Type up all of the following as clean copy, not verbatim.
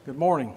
Good morning.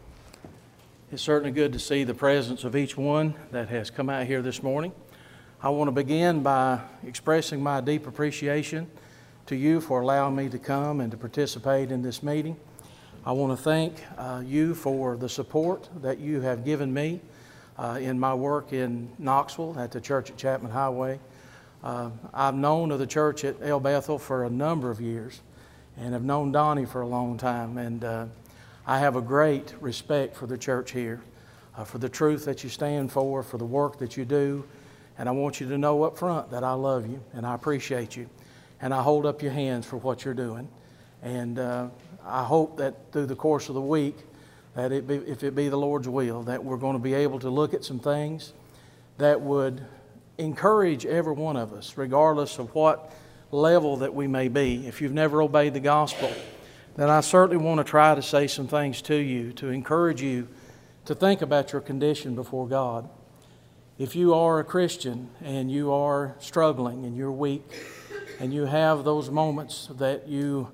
It's certainly good to see the presence of each one that has come out here this morning. I want to begin by expressing my deep appreciation to you for allowing me to come and to participate in this meeting. I want to thank you for the support that you have given me in my work in Knoxville at the church at Chapman Highway. I've known of the church at El Bethel for a number of years and have known Donnie for a long time, and I have a great respect for the church here, for the truth that you stand for the work that you do, and I want you to know up front that I love you and I appreciate you, and I hold up your hands for what you're doing. And I hope that through the course of the week, that if it be the Lord's will, that we're going to be able to look at some things that would encourage every one of us, regardless of what level that we may be. If you've never obeyed the gospel, then I certainly want to try to say some things to you to encourage you to think about your condition before God. If you are a Christian and you are struggling and you're weak and you have those moments that you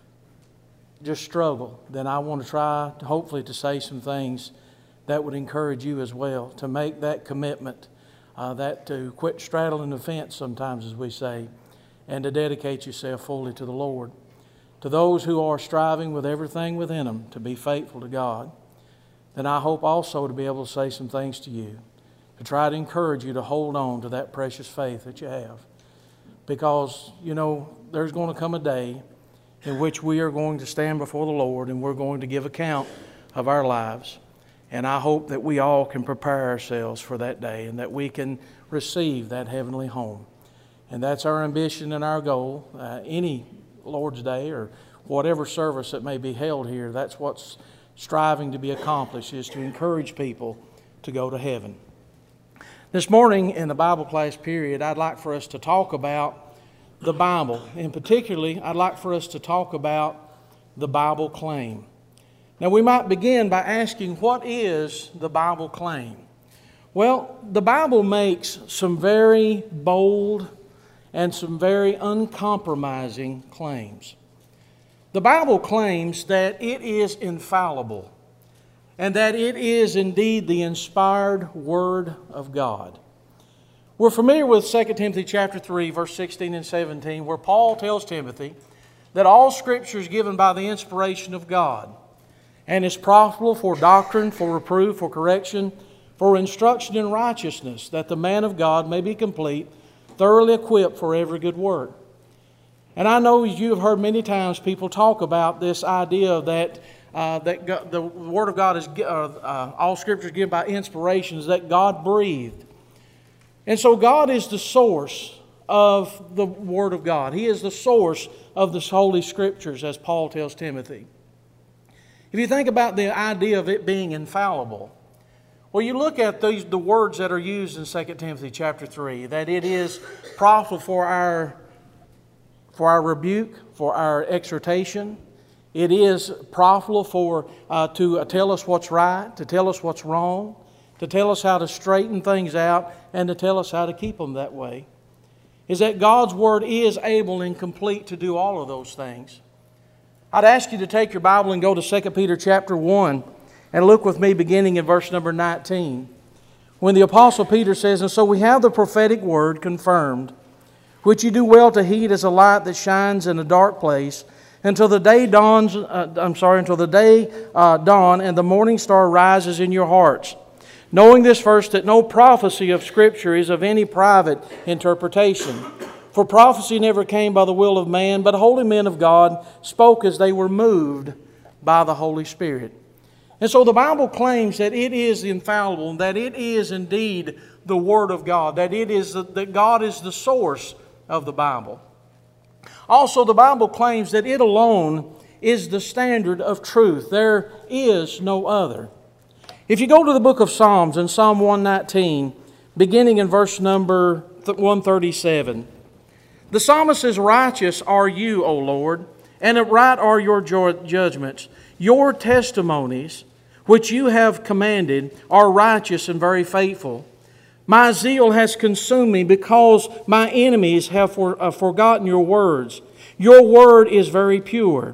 just struggle, then I want to try hopefully to say some things that would encourage you as well to make that commitment, that to quit straddling the fence sometimes, as we say, and to dedicate yourself fully to the Lord. To those who are striving with everything within them to be faithful to God, then I hope also to be able to say some things to you, to try to encourage you to hold on to that precious faith that you have. Because, you know, there's going to come a day in which we are going to stand before the Lord and we're going to give account of our lives. And I hope that we all can prepare ourselves for that day and that we can receive that heavenly home. And that's our ambition and our goal. Any Lord's Day or whatever service that may be held here, that's what's striving to be accomplished, is to encourage people to go to heaven. This morning in the Bible class period, I'd like for us to talk about the Bible. And particularly, I'd like for us to talk about the Bible claim. Now, we might begin by asking, what is the Bible claim? Well, the Bible makes some very bold and some very uncompromising claims. The Bible claims that it is infallible and that it is indeed the inspired Word of God. We're familiar with 2 Timothy chapter 3, verse 16 and 17, where Paul tells Timothy that all Scripture is given by the inspiration of God and is profitable for doctrine, for reproof, for correction, for instruction in righteousness, that the man of God may be complete, thoroughly equipped for every good work. And I know you have heard many times people talk about this idea that the Word of God is all Scripture is given by inspiration, is that God breathed. And so God is the source of the Word of God. He is the source of the Holy Scriptures, as Paul tells Timothy. If you think about the idea of it being infallible, well, you look at the words that are used in 2 Timothy chapter 3, that it is profitable for our rebuke, for our exhortation. It is profitable to tell us what's right, to tell us what's wrong, to tell us how to straighten things out, and to tell us how to keep them that way. Is that God's Word is able and complete to do all of those things. I'd ask you to take your Bible and go to 2 Peter chapter 1 and look with me beginning in verse number 19. When the Apostle Peter says, "And so we have the prophetic word confirmed, which you do well to heed as a light that shines in a dark place, until the day dawn and the morning star rises in your hearts. Knowing this first, that no prophecy of Scripture is of any private interpretation. For prophecy never came by the will of man, but holy men of God spoke as they were moved by the Holy Spirit." And so the Bible claims that it is infallible, that it is indeed the Word of God, that God is the source of the Bible. Also, the Bible claims that it alone is the standard of truth. There is no other. If you go to the book of Psalms, in Psalm 119, beginning in verse number 137, the psalmist says, "Righteous are you, O Lord, and upright are your judgments. Your testimonies, which you have commanded, are righteous and very faithful. My zeal has consumed me because my enemies have forgotten your words. Your word is very pure.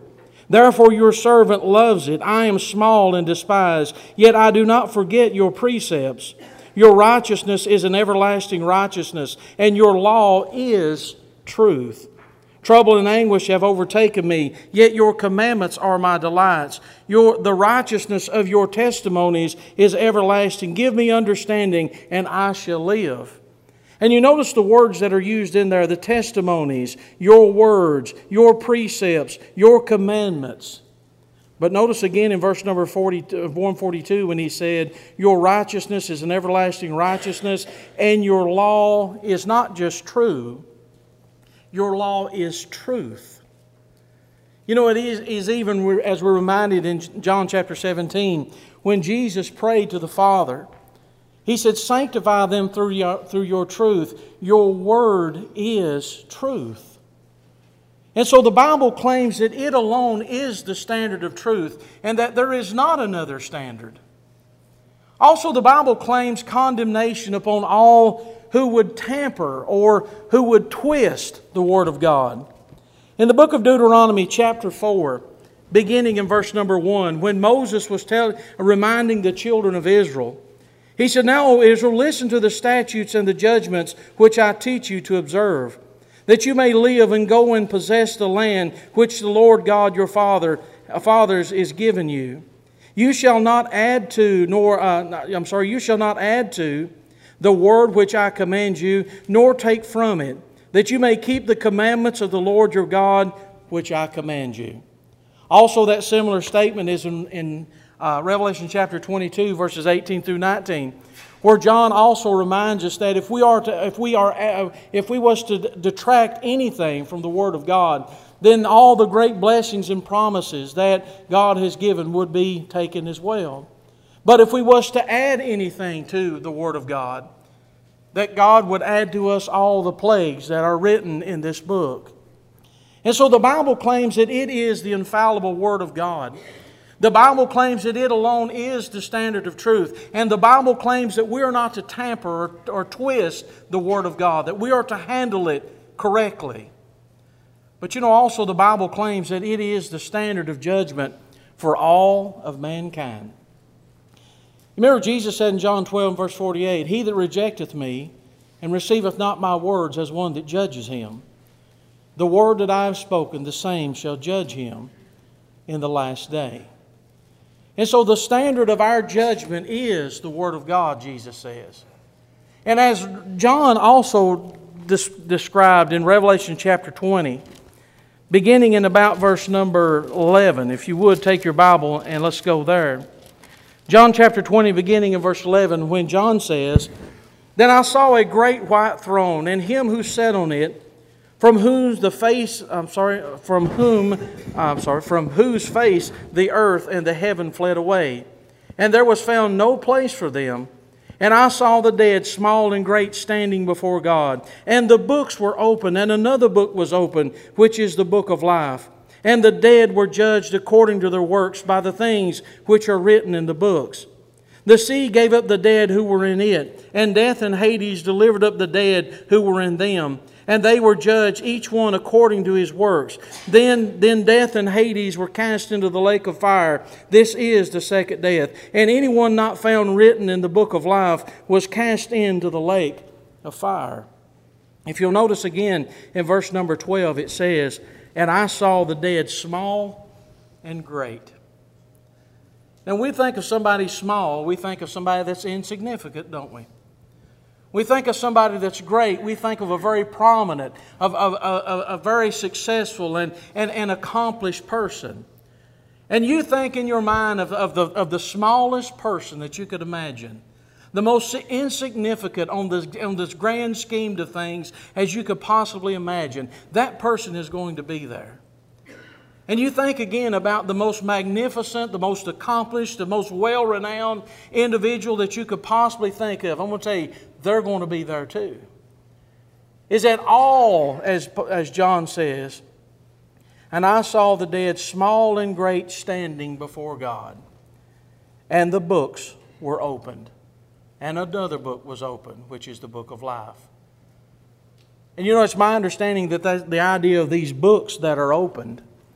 Therefore your servant loves it. I am small and despised, yet I do not forget your precepts. Your righteousness is an everlasting righteousness, and your law is truth. Trouble and anguish have overtaken me, yet your commandments are my delights. The righteousness of your testimonies is everlasting. Give me understanding, and I shall live. And you notice the words that are used in there, the testimonies, your words, your precepts, your commandments. But notice again in verse number 142 when he said, your righteousness is an everlasting righteousness, and your law is not just true, your law is truth. You know, it is even, as we're reminded in John chapter 17, when Jesus prayed to the Father, He said, sanctify them through your truth. Your word is truth. And so the Bible claims that it alone is the standard of truth and that there is not another standard. Also, the Bible claims condemnation upon all who would tamper or who would twist the Word of God. In the book of Deuteronomy chapter 4, beginning in verse number 1, when Moses was reminding the children of Israel, he said, now, O Israel, listen to the statutes and the judgments which I teach you to observe, that you may live and go and possess the land which the Lord God your fathers is given you. You shall not add to, you shall not add to the word which I command you, nor take from it, that you may keep the commandments of the Lord your God, which I command you. Also, that similar statement is in Revelation chapter 22, verses 18 through 19, where John also reminds us that if we was to detract anything from the Word of God, then all the great blessings and promises that God has given would be taken as well. But if we was to add anything to the Word of God, that God would add to us all the plagues that are written in this book. And so the Bible claims that it is the infallible Word of God. The Bible claims that it alone is the standard of truth. And the Bible claims that we are not to tamper or twist the Word of God, that we are to handle it correctly. But you know, also the Bible claims that it is the standard of judgment for all of mankind. Remember Jesus said in John 12 verse 48, he that rejecteth me and receiveth not my words as one that judges him, the word that I have spoken, the same shall judge him in the last day. And so the standard of our judgment is the Word of God, Jesus says. And as John also described in Revelation chapter 20, beginning in about verse number 11, if you would take your Bible and let's go there. John chapter 20, beginning in verse 11, when John says, then I saw a great white throne, and him who sat on it, from whose face the earth and the heaven fled away, and there was found no place for them. And I saw the dead, small and great, standing before God. And the books were opened, and another book was opened, which is the book of life. And the dead were judged according to their works by the things which are written in the books. The sea gave up the dead who were in it, and death and Hades delivered up the dead who were in them. And they were judged, each one according to his works. Then death and Hades were cast into the lake of fire. This is the second death. And anyone not found written in the book of life was cast into the lake of fire. If you'll notice again in verse number 12, it says, and I saw the dead small and great. Now, when we think of somebody small, we think of somebody that's insignificant, don't we? We think of somebody that's great. We think of a very prominent, of a very successful and accomplished person. And you think in your mind of the smallest person that you could imagine, the most insignificant on this grand scheme of things as you could possibly imagine. That person is going to be there. And you think again about the most magnificent, the most accomplished, the most well-renowned individual that you could possibly think of. I'm going to tell you, they're going to be there too. Is that all, as John says, and I saw the dead, small and great, standing before God. And the books were opened. And another book was opened, which is the book of life. And you know, it's my understanding that the idea of these books that are opened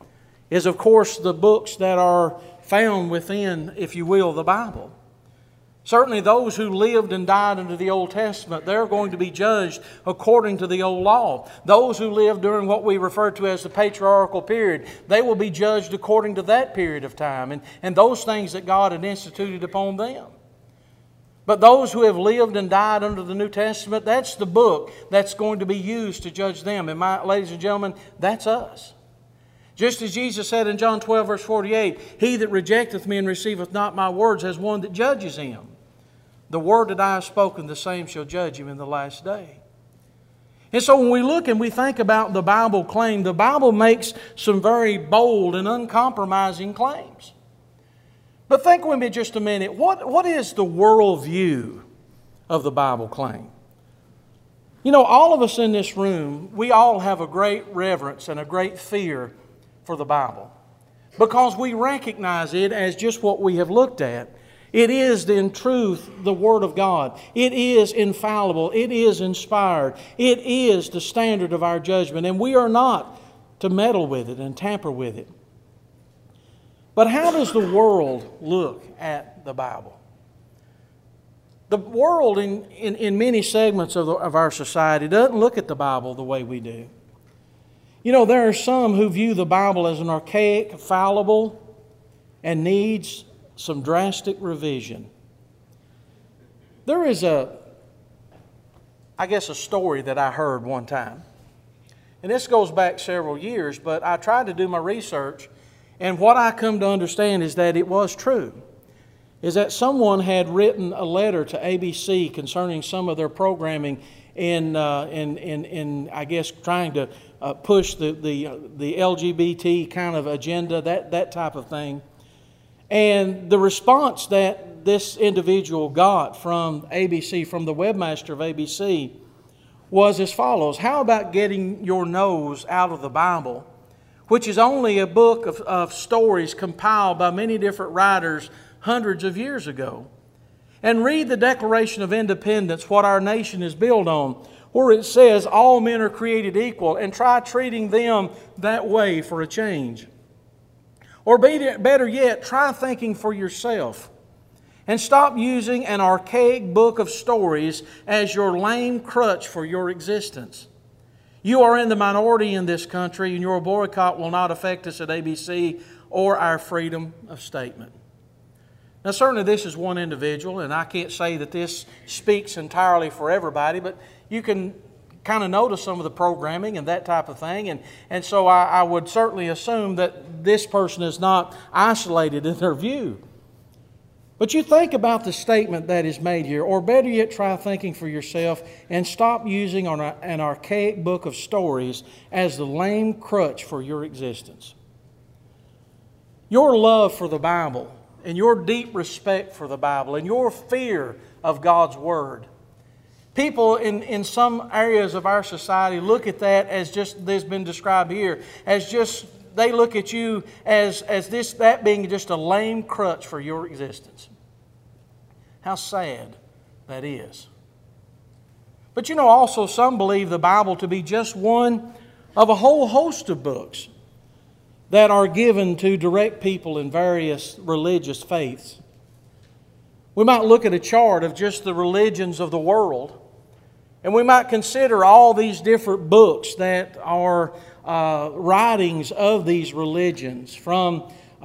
is, of course, the books that are found within, if you will, the Bible. Certainly those who lived and died under the Old Testament, they're going to be judged according to the old law. Those who lived during what we refer to as the patriarchal period, they will be judged according to that period of time and those things that God had instituted upon them. But those who have lived and died under the New Testament, that's the book that's going to be used to judge them. And ladies and gentlemen, that's us. Just as Jesus said in John 12, verse 48, "He that rejecteth me and receiveth not my words has one that judges him. The word that I have spoken, the same shall judge him in the last day." And so when we look and we think about the Bible claim, the Bible makes some very bold and uncompromising claims. But think with me just a minute, what is the worldview of the Bible claim? You know, all of us in this room, we all have a great reverence and a great fear for the Bible, because we recognize it as just what we have looked at. It is, in truth, the Word of God. It is infallible. It is inspired. It is the standard of our judgment, and we are not to meddle with it and tamper with it. But how does the world look at the Bible? The world, in many segments of our society, doesn't look at the Bible the way we do. You know, there are some who view the Bible as an archaic, fallible, and needs some drastic revision. There is a story that I heard one time. And this goes back several years, but I tried to do my research, and what I come to understand is that it was true. Is that someone had written a letter to ABC concerning some of their programming in I guess trying to push the LGBT kind of agenda, that type of thing. And the response that this individual got from ABC, from the webmaster of ABC, was as follows: "How about getting your nose out of the Bible, which is only a book of stories compiled by many different writers hundreds of years ago, and read the Declaration of Independence, what our nation is built on, where it says all men are created equal, and try treating them that way for a change. Or better yet, try thinking for yourself and stop using an archaic book of stories as your lame crutch for your existence. You are in the minority in this country, and your boycott will not affect us at ABC or our freedom of statement." Now, certainly this is one individual, and I can't say that this speaks entirely for everybody, but you can kind of notice some of the programming and that type of thing. And so I would certainly assume that this person is not isolated in their view. But you think about the statement that is made here, or better yet, try thinking for yourself and stop using an archaic book of stories as the lame crutch for your existence. Your love for the Bible and your deep respect for the Bible and your fear of God's Word. People in some areas of our society look at that as just, this has been described here, as just, they look at you as that being just a lame crutch for your existence. How sad that is. But you know, also some believe the Bible to be just one of a whole host of books that are given to direct people in various religious faiths. We might look at a chart of just the religions of the world, and we might consider all these different books that are writings of these religions, from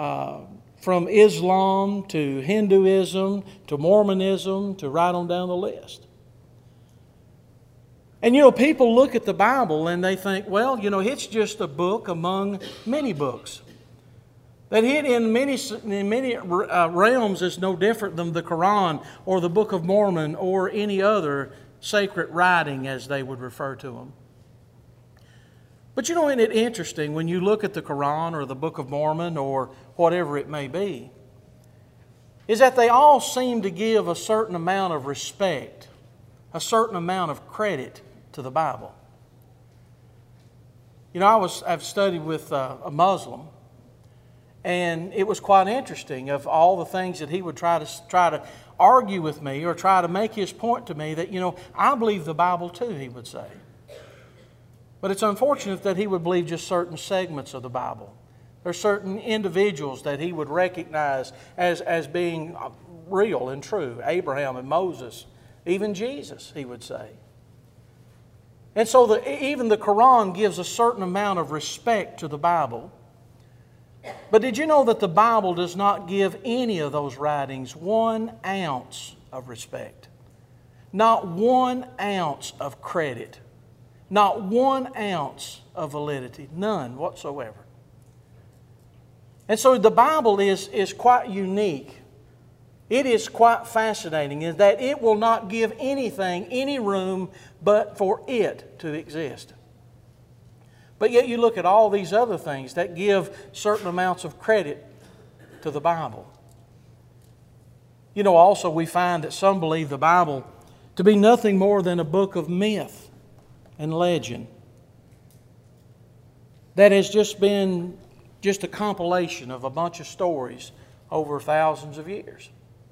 Islam to Hinduism to Mormonism to right on down the list. And you know, people look at the Bible and they think, well, you know, it's just a book among many books. That it in many realms is no different than the Quran or the Book of Mormon or any other sacred writing, as they would refer to them. But you know, isn't it interesting when you look at the Quran or the Book of Mormon or whatever it may be, is that they all seem to give a certain amount of respect, a certain amount of credit to the Bible. You know, I've studied with a Muslim, and it was quite interesting of all the things that he would try to argue with me or try to make his point to me that, you know, I believe the Bible too, he would say. But it's unfortunate that he would believe just certain segments of the Bible, There's certain individuals that he would recognize as being real and true. Abraham and Moses, even Jesus, he would say. And so even the Quran gives a certain amount of respect to the Bible. But did you know that the Bible does not give any of those writings 1 ounce of respect? Not 1 ounce of credit. Not 1 ounce of validity. None whatsoever. And so the Bible is quite unique. It is quite fascinating in that it will not give anything any room but for it to exist. But yet you look at all these other things that give certain amounts of credit to the Bible. You know, also we find that some believe the Bible to be nothing more than a book of myth and legend that has just been a compilation of a bunch of stories over thousands of years.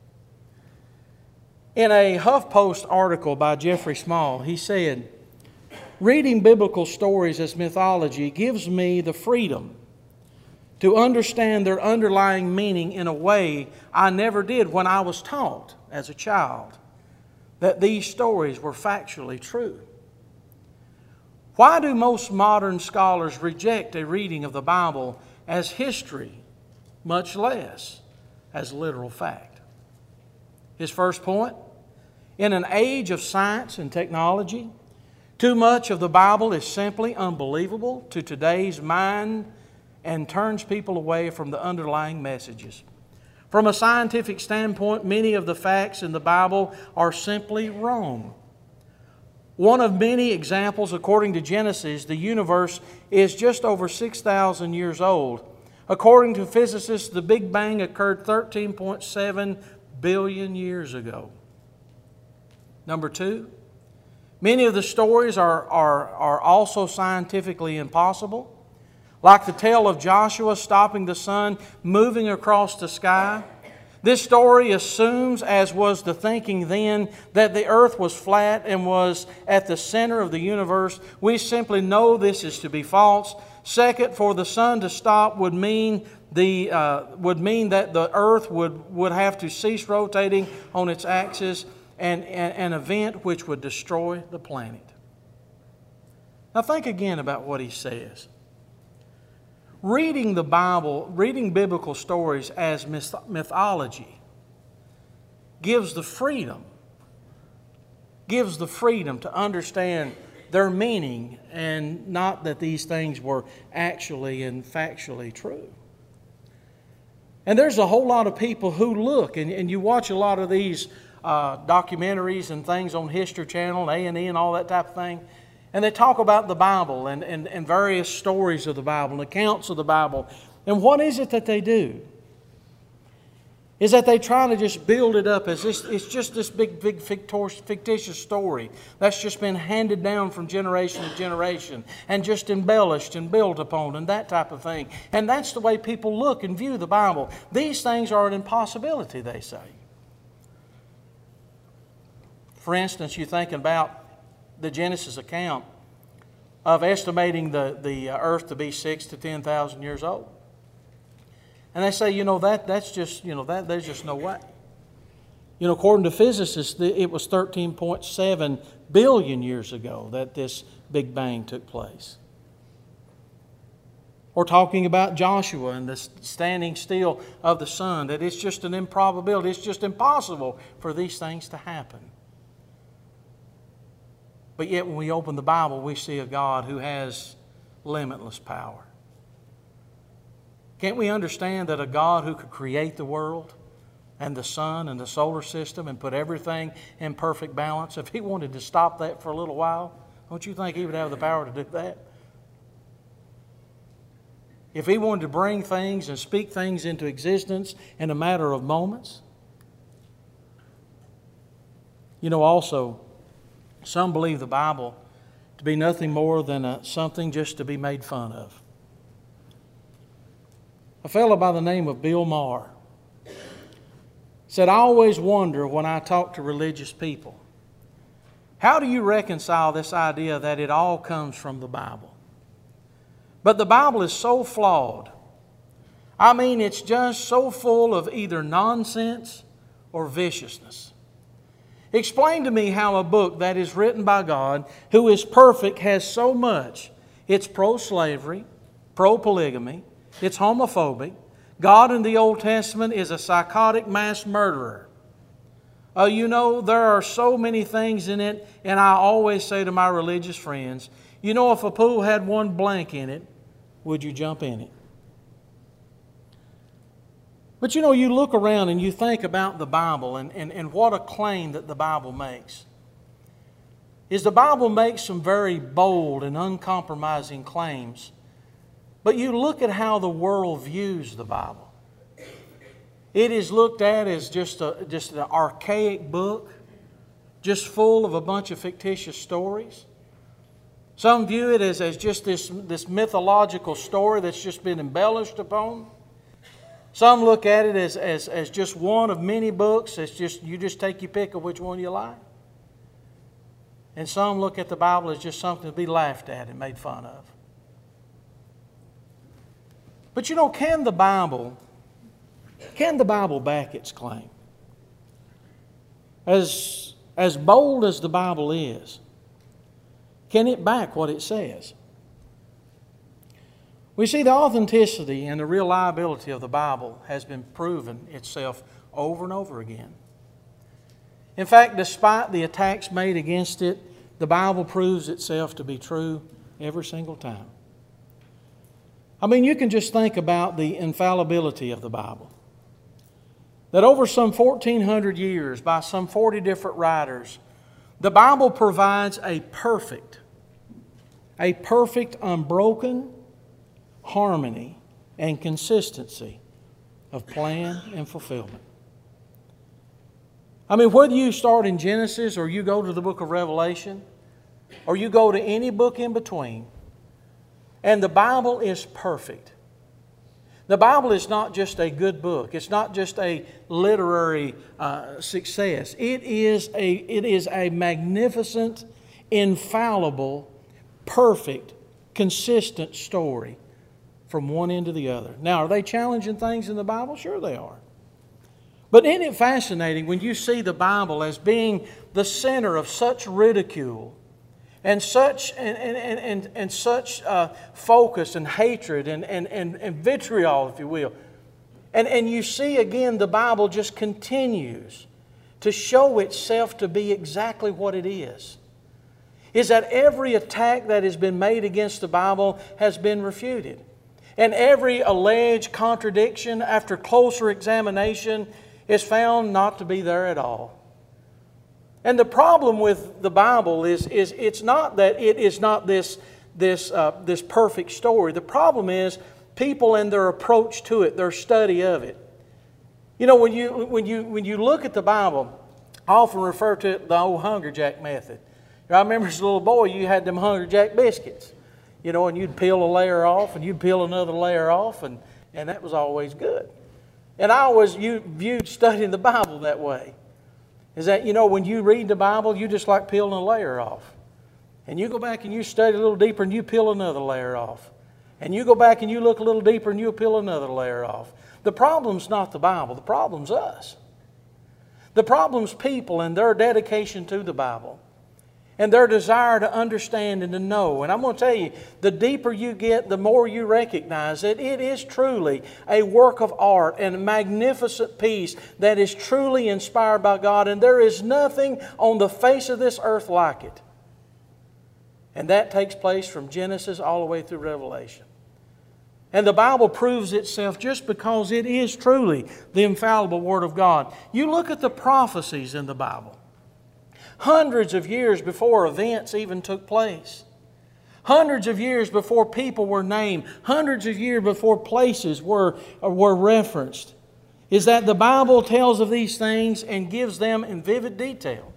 In a HuffPost article by Jeffrey Small, he said, "Reading biblical stories as mythology gives me the freedom to understand their underlying meaning in a way I never did when I was taught as a child that these stories were factually true. Why do most modern scholars reject a reading of the Bible as history, much less as literal fact?" His first point, in an age of science and technology, too much of the Bible is simply unbelievable to today's mind and turns people away from the underlying messages. From a scientific standpoint, many of the facts in the Bible are simply wrong. One of many examples, according to Genesis, the universe is just over 6,000 years old. According to physicists, the Big Bang occurred 13.7 billion years ago. Number two, many of the stories are also scientifically impossible, like the tale of Joshua stopping the sun moving across the sky. This story assumes, as was the thinking then, that the earth was flat and was at the center of the universe. We simply know this is to be false. Second, for the sun to stop would mean that the earth would have to cease rotating on its axis, and an event which would destroy the planet. Now think again about what he says. Reading the Bible, reading biblical stories as mythology gives the freedom to understand their meaning, and not that these things were actually and factually true. And there's a whole lot of people who look, and you watch a lot of these documentaries and things on History Channel, A&E and all that type of thing, and they talk about the Bible and various stories of the Bible and accounts of the Bible. And what is it that they do? Is that they try to just build it up as it's just this big fictitious story that's just been handed down from generation to generation and just embellished and built upon and that type of thing. And that's the way people look and view the Bible. These things are an impossibility, they say. For instance, you're thinking about the Genesis account of estimating the earth to be 6,000 to 10,000 years old. And they say, that's just, there's just no way. According to physicists, it was 13.7 billion years ago that this Big Bang took place. Or talking about Joshua and the standing still of the sun, that it's just an improbability. It's just impossible for these things to happen. But yet when we open the Bible, we see a God who has limitless power. Can't we understand that a God who could create the world and the sun and the solar system and put everything in perfect balance, if He wanted to stop that for a little while, don't you think He would have the power to do that? If He wanted to bring things and speak things into existence in a matter of moments? Also, some believe the Bible to be nothing more than something just to be made fun of. A fellow by the name of Bill Maher said, "I always wonder when I talk to religious people, how do you reconcile this idea that it all comes from the Bible? But the Bible is so flawed I mean, it's just so full of either nonsense or viciousness. Explain to me how a book that is written by God, who is perfect, has so much. It's pro-slavery, pro-polygamy, it's homophobic. God in the Old Testament is a psychotic mass murderer. You know, there are so many things in it, and I always say to my religious friends, you know, if a pool had one blank in it, would you jump in it? But you know, you look around and you think about the Bible and what a claim that the Bible makes. Is the Bible makes some very bold and uncompromising claims, but you look at how the world views the Bible. It is looked at as just an archaic book, just full of a bunch of fictitious stories. Some view it as just this mythological story that's just been embellished upon. Some look at it as just one of many books. It's just you just take your pick of which one you like. And some look at the Bible as just something to be laughed at and made fun of. But you know, can the Bible back its claim? As bold as the Bible is, can it back what it says? We see the authenticity and the reliability of the Bible has been proven itself over and over again. In fact, despite the attacks made against it, the Bible proves itself to be true every single time. I mean, you can just think about the infallibility of the Bible. That over some 1,400 years, by some 40 different writers, the Bible provides a perfect, unbroken harmony and consistency of plan and fulfillment. I mean, whether you start in Genesis or you go to the book of Revelation or you go to any book in between, and the Bible is perfect. The Bible is not just a good book. It's not just a literary success. It is a magnificent, infallible, perfect, consistent story from one end to the other. Now, are they challenging things in the Bible? Sure they are. But isn't it fascinating when you see the Bible as being the center of such ridicule and such focus and hatred and vitriol, if you will. And you see again the Bible just continues to show itself to be exactly what it is that every attack that has been made against the Bible has been refuted. And every alleged contradiction after closer examination is found not to be there at all. And the problem with the Bible is it's not that it is not this perfect story. The problem is people and their approach to it, their study of it. You know, when you look at the Bible, I often refer to it the old Hunger Jack method. I remember as a little boy, you had them Hunger Jack biscuits. You know, and you'd peel a layer off and you'd peel another layer off, and that was always good. And I always viewed studying the Bible that way. Is that, you know, when you read the Bible, you just like peeling a layer off. And you go back and you study a little deeper and you peel another layer off. And you go back and you look a little deeper and you peel another layer off. The problem's not the Bible. The problem's us. The problem's people and their dedication to the Bible. And their desire to understand and to know. And I'm going to tell you, the deeper you get, the more you recognize that it is truly a work of art and a magnificent piece that is truly inspired by God. And there is nothing on the face of this earth like it. And that takes place from Genesis all the way through Revelation. And the Bible proves itself just because it is truly the infallible Word of God. You look at the prophecies in the Bible. Hundreds of years before events even took place. Hundreds of years before people were named. Hundreds of years before places were referenced. Is that the Bible tells of these things and gives them in vivid detail.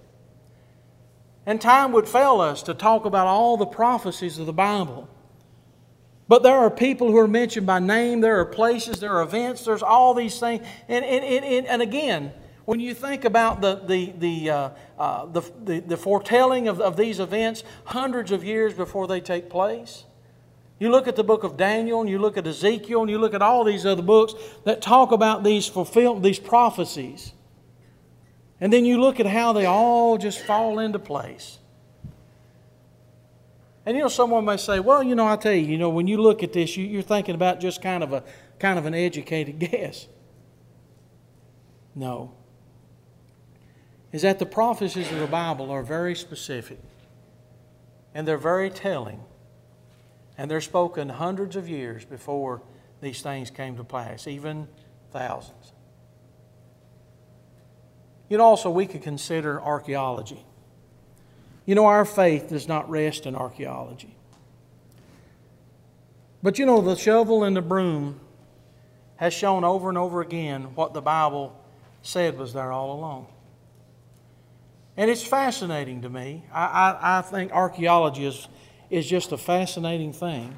And time would fail us to talk about all the prophecies of the Bible. But there are people who are mentioned by name. There are places, there are events, there's all these things. And again, when you think about the foretelling of these events hundreds of years before they take place, You look at the book of Daniel, and you look at Ezekiel, and you look at all these other books that talk about these prophecies. And then you look at how they all just fall into place. And someone may say, well, I tell you, when you look at this, you're thinking about just kind of an educated guess. No. Is that the prophecies of the Bible are very specific. And they're very telling. And they're spoken hundreds of years before these things came to pass, even thousands. Also we could consider archaeology. Our faith does not rest in archaeology. But the shovel and the broom has shown over and over again what the Bible said was there all along. And it's fascinating to me. I think archaeology is just a fascinating thing.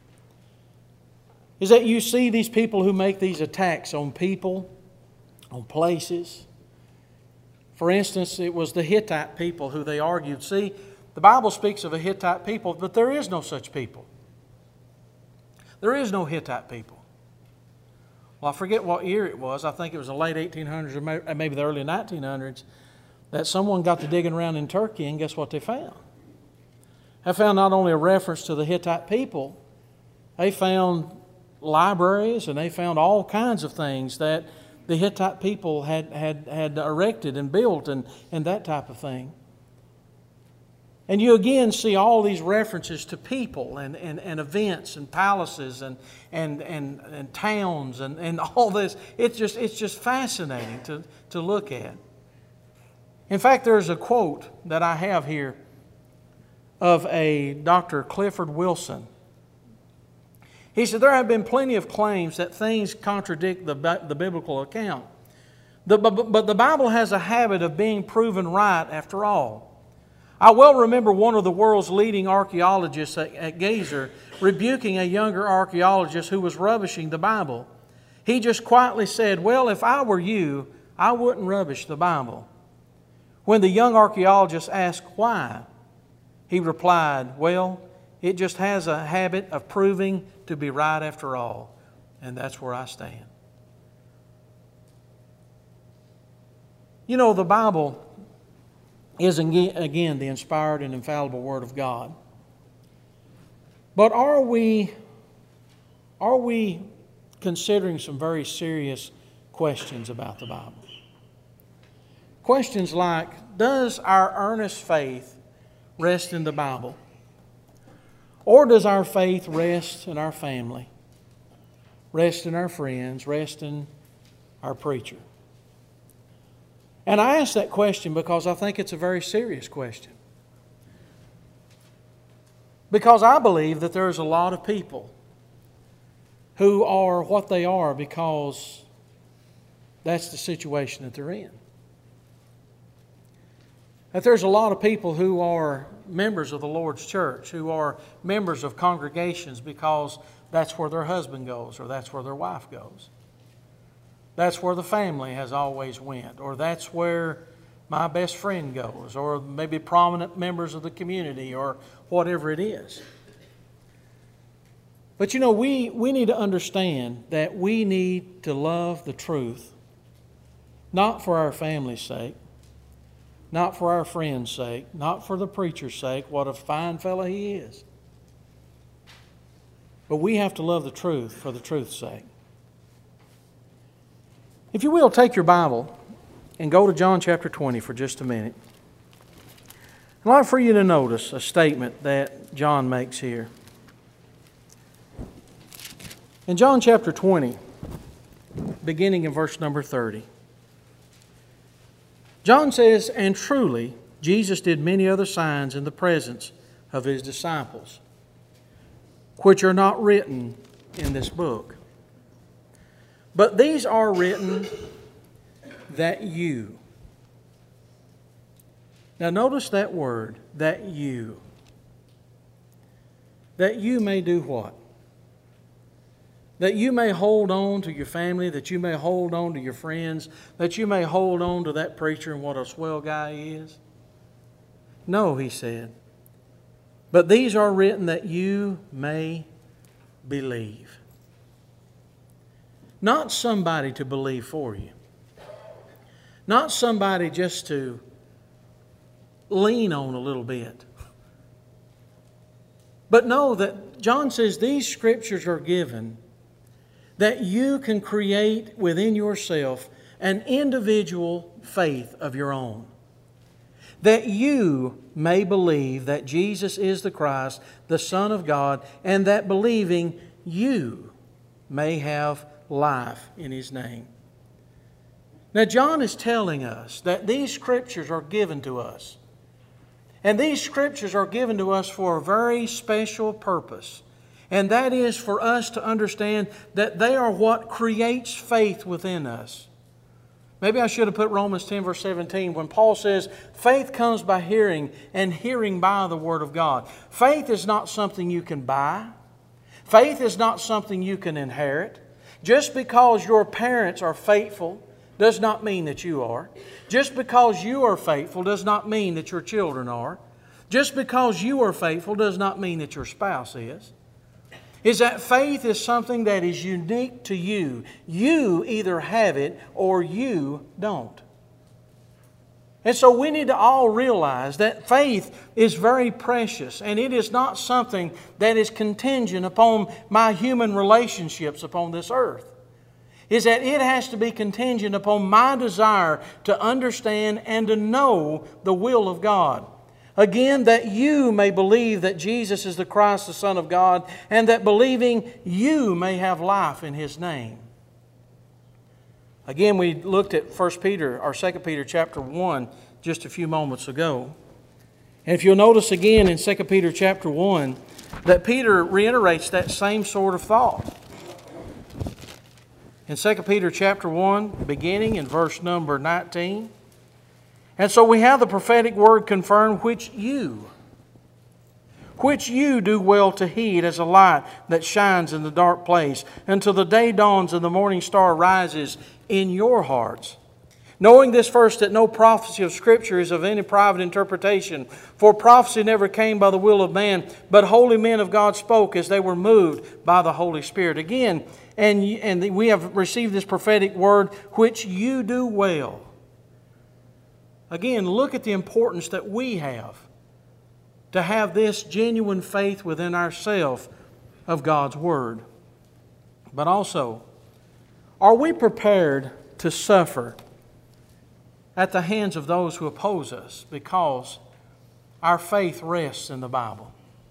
Is that you see these people who make these attacks on people, on places. For instance, it was the Hittite people who they argued. See, the Bible speaks of a Hittite people, but there is no such people. There is no Hittite people. Well, I forget what year it was. I think it was the late 1800s or maybe the early 1900s that someone got to digging around in Turkey, and guess what they found? They found not only a reference to the Hittite people, they found libraries and they found all kinds of things that the Hittite people had erected and built and that type of thing. And you again see all these references to people and events and palaces and towns and all this. It's just fascinating to look at. In fact, there's a quote that I have here of a Dr. Clifford Wilson. He said, there have been plenty of claims that things contradict the biblical account. But the Bible has a habit of being proven right after all. I well remember one of the world's leading archaeologists at Gazer rebuking a younger archaeologist who was rubbishing the Bible. He just quietly said, well, if I were you, I wouldn't rubbish the Bible. When the young archaeologist asked why, he replied, well, it just has a habit of proving to be right after all. And that's where I stand. The Bible is again the inspired and infallible Word of God. But are we considering some very serious questions about the Bible? Questions like, does our earnest faith rest in the Bible? Or does our faith rest in our family, rest in our friends, rest in our preacher? And I ask that question because I think it's a very serious question. Because I believe that there's a lot of people who are what they are because that's the situation that they're in. That there's a lot of people who are members of the Lord's church, who are members of congregations because that's where their husband goes or that's where their wife goes. That's where the family has always went, or that's where my best friend goes, or maybe prominent members of the community, or whatever it is. But we need to understand that we need to love the truth, not for our family's sake, not for our friend's sake, not for the preacher's sake, what a fine fellow he is. But we have to love the truth for the truth's sake. If you will, take your Bible and go to John chapter 20 for just a minute. I'd like for you to notice a statement that John makes here. In John chapter 20, beginning in verse number 30, John says, and truly, Jesus did many other signs in the presence of His disciples, which are not written in this book. But these are written that you. Now notice that word, that you. That you may do what? That you may hold on to your family, that you may hold on to your friends, that you may hold on to that preacher and what a swell guy he is. No, he said. But these are written that you may believe. Not somebody to believe for you. Not somebody just to lean on a little bit. But know that John says these Scriptures are given that you can create within yourself an individual faith of your own. That you may believe that Jesus is the Christ, the Son of God, and that believing you may have life in His name. Now, John is telling us that these Scriptures are given to us. And these Scriptures are given to us for a very special purpose. And that is for us to understand that they are what creates faith within us. Maybe I should have put Romans 10 verse 17 when Paul says, faith comes by hearing and hearing by the Word of God. Faith is not something you can buy. Faith is not something you can inherit. Just because your parents are faithful does not mean that you are. Just because you are faithful does not mean that your children are. Just because you are faithful does not mean that your spouse is. Is that faith is something that is unique to you. You either have it or you don't. And so we need to all realize that faith is very precious, and it is not something that is contingent upon my human relationships upon this earth. Is that it has to be contingent upon my desire to understand and to know the will of God. Again, that you may believe that Jesus is the Christ, the Son of God, and that believing you may have life in His name. Again, we looked at 1 Peter, or 2 Peter chapter 1 just a few moments ago. And if you'll notice again in 2 Peter chapter 1 that Peter reiterates that same sort of thought. In 2 Peter chapter 1, beginning in verse number 19. And so we have the prophetic word confirmed, which you do well to heed as a light that shines in the dark place, until the day dawns and the morning star rises in your hearts. Knowing this first, that no prophecy of Scripture is of any private interpretation, for prophecy never came by the will of man, but holy men of God spoke as they were moved by the Holy Spirit. Again, and we have received this prophetic word, which you do well. Again, look at the importance that we have to have this genuine faith within ourselves of God's Word. But also, are we prepared to suffer at the hands of those who oppose us because our faith rests in the Bible?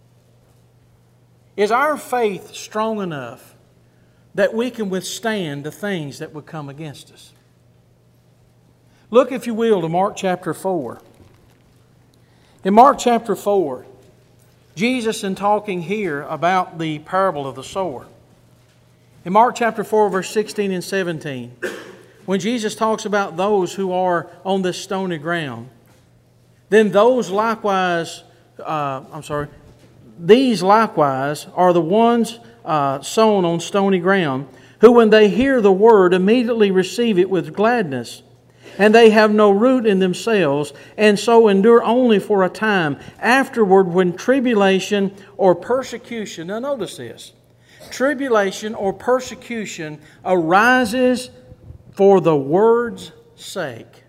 Is our faith strong enough that we can withstand the things that would come against us? Look, if you will, to Mark chapter 4. In Mark chapter 4, Jesus in talking here about the parable of the sower. In Mark chapter 4, verse 16 and 17, when Jesus talks about those who are on this stony ground, then those likewise, these likewise are the ones sown on stony ground, who when they hear the word immediately receive it with gladness. And they have no root in themselves, and so endure only for a time. Afterward, when tribulation or persecution, now notice this, tribulation or persecution arises for the word's sake.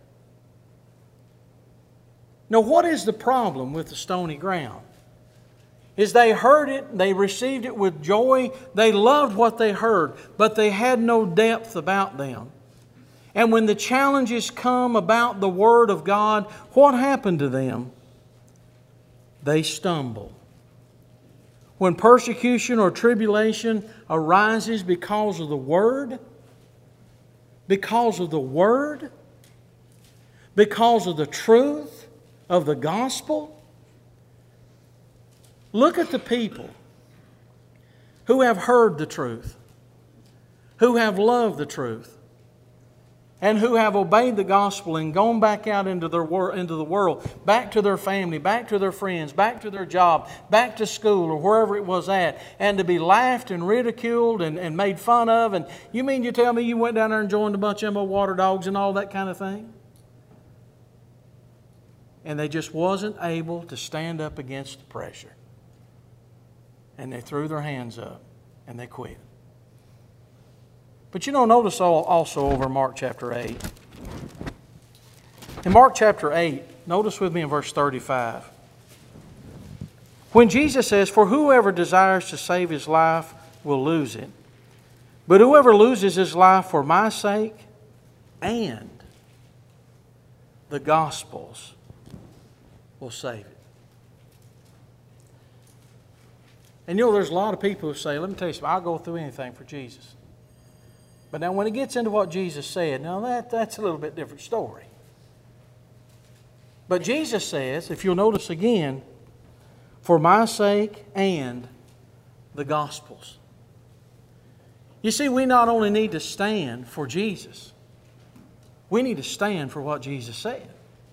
Now, what is the problem with the stony ground? Is they heard it, they received it with joy, they loved what they heard, but they had no depth about them. And when the challenges come about the Word of God, what happened to them? They stumble. When persecution or tribulation arises because of the Word, because of the truth of the gospel, look at the people who have heard the truth, who have loved the truth, and who have obeyed the gospel and gone back out into the world, back to their family, back to their friends, back to their job, back to school or wherever it was at, and to be laughed and ridiculed and made fun of. And you mean you tell me you went down there and joined a bunch of them old water dogs and all that kind of thing? And they just wasn't able to stand up against the pressure. And they threw their hands up and they quit. But notice also over Mark chapter 8. In Mark chapter 8, notice with me in verse 35. When Jesus says, "For whoever desires to save his life will lose it. But whoever loses his life for my sake and the gospel's will save it." And there's a lot of people who say, let me tell you something, I'll go through anything for Jesus. But now when it gets into what Jesus said, now that's a little bit different story. But Jesus says, if you'll notice again, for my sake and the gospel's. You see, we not only need to stand for Jesus, we need to stand for what Jesus said.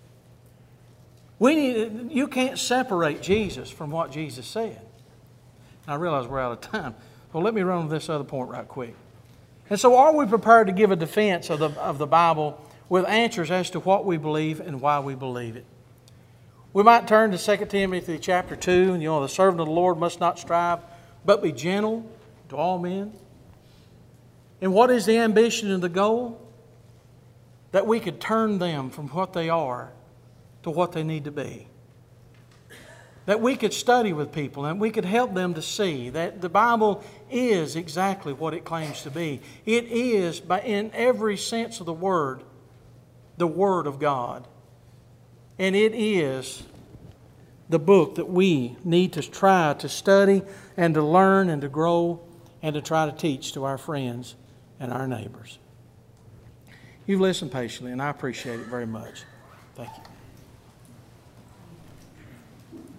You can't separate Jesus from what Jesus said. I realize we're out of time. Well, let me run with this other point right quick. And so are we prepared to give a defense of the Bible with answers as to what we believe and why we believe it? We might turn to 2 Timothy chapter 2, and the servant of the Lord must not strive, but be gentle to all men. And what is the ambition and the goal? That we could turn them from what they are to what they need to be. That we could study with people and we could help them to see that the Bible is exactly what it claims to be. It is, in every sense of the Word of God. And it is the book that we need to try to study and to learn and to grow and to try to teach to our friends and our neighbors. You've listened patiently, and I appreciate it very much. Thank you.